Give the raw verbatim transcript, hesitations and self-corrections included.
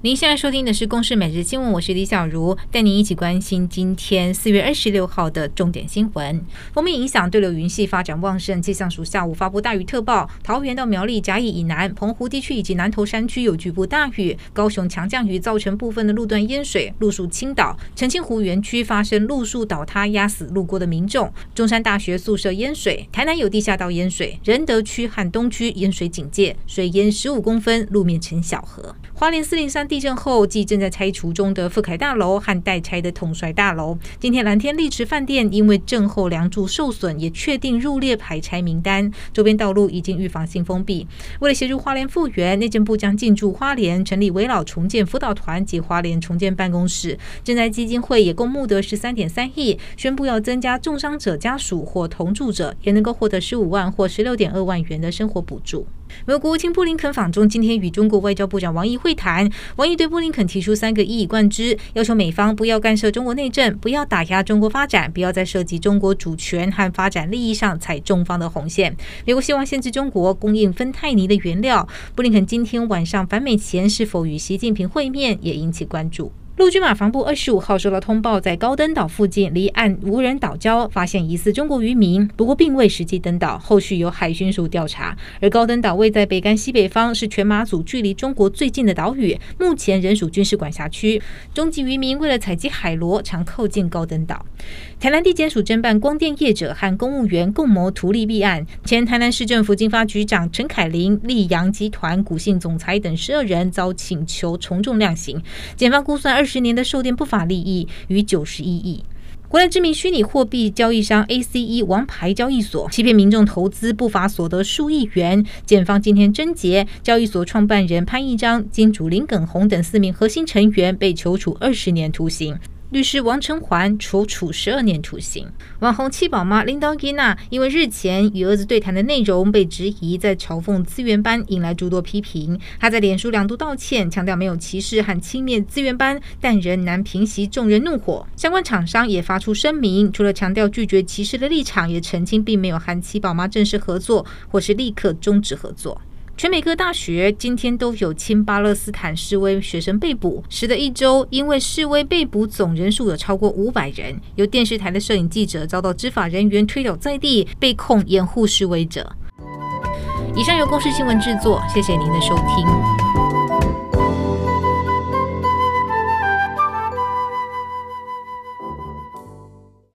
您现在收听的是公视每日新闻，我是李小茹，带您一起关心今天四月二十六号的重点新闻。锋面影响对流云系发展旺盛，气象署下午发布大雨特报，桃园到苗栗甲乙以南、澎湖地区以及南投山区有局部大雨，高雄强降雨造成部分的路段淹水，路树倾倒，澄清湖园区发生路树倒塌压死路过的民众，中山大学宿舍淹水，台南有地下道淹水，仁德区和东区淹水警戒，水淹十五公分，路面呈小河。花莲四零三地震后，继正在拆除中的富凯大楼和待拆的统帅大楼，今天蓝天丽池饭店因为震后梁柱受损，也确定入列排拆名单，周边道路已经预防性封闭。为了协助花莲复原，内政部将进驻花莲，成立危老重建辅导团及花莲重建办公室。赈灾基金会也共募得 十三点三亿，宣布要增加重伤者家属或同住者也能够获得十五万或 十六点二万元的生活补助。美国国务卿布林肯访中，今天与中国外交部长王毅会谈。王毅对布林肯提出三个一以贯之，要求美方不要干涉中国内政，不要打压中国发展，不要在涉及中国主权和发展利益上踩中方的红线。美国希望限制中国供应芬太尼的原料。布林肯今天晚上返美前是否与习近平会面，也引起关注。陆军马防部二十五号收到通报，在高登岛附近离岸无人岛礁发现疑似中国渔民，不过并未实际登岛，后续由海巡署调查。而高登岛位在北竿西北方，是全马祖距离中国最近的岛屿，目前仍属军事管辖区。中籍渔民为了采集海螺，常靠近高登岛。台南地检署侦办光电业者和公务员共谋图利弊案，前台南市政府经发局长陈凯琳、利阳集团股信总裁等十二人遭请求从重量刑，检方估算二十年的售电不法利益逾九十一亿。国内知名虚拟货币交易商 A C E 王牌交易所欺骗民众投资不法所得数亿元，检方今天侦结，交易所创办人潘一章、金主林耿宏等四名核心成员被求处二十年徒刑。律师王成环求处十二年徒刑。网红七宝妈林道吉娜因为日前与儿子对谈的内容被质疑在嘲讽资源班，引来诸多批评。她在脸书两度道歉，强调没有歧视和轻蔑资源班，但仍难平息众人怒火。相关厂商也发出声明，除了强调拒绝歧视的立场，也澄清并没有和七宝妈正式合作，或是立刻终止合作。全美各大学今天都有亲巴勒斯坦示威学生被捕，时的一周，因为示威被捕总人数有超过五百人。有电视台的摄影记者遭到执法人员推倒在地，被控掩护示威者。以上由公视新闻制作，谢谢您的收听。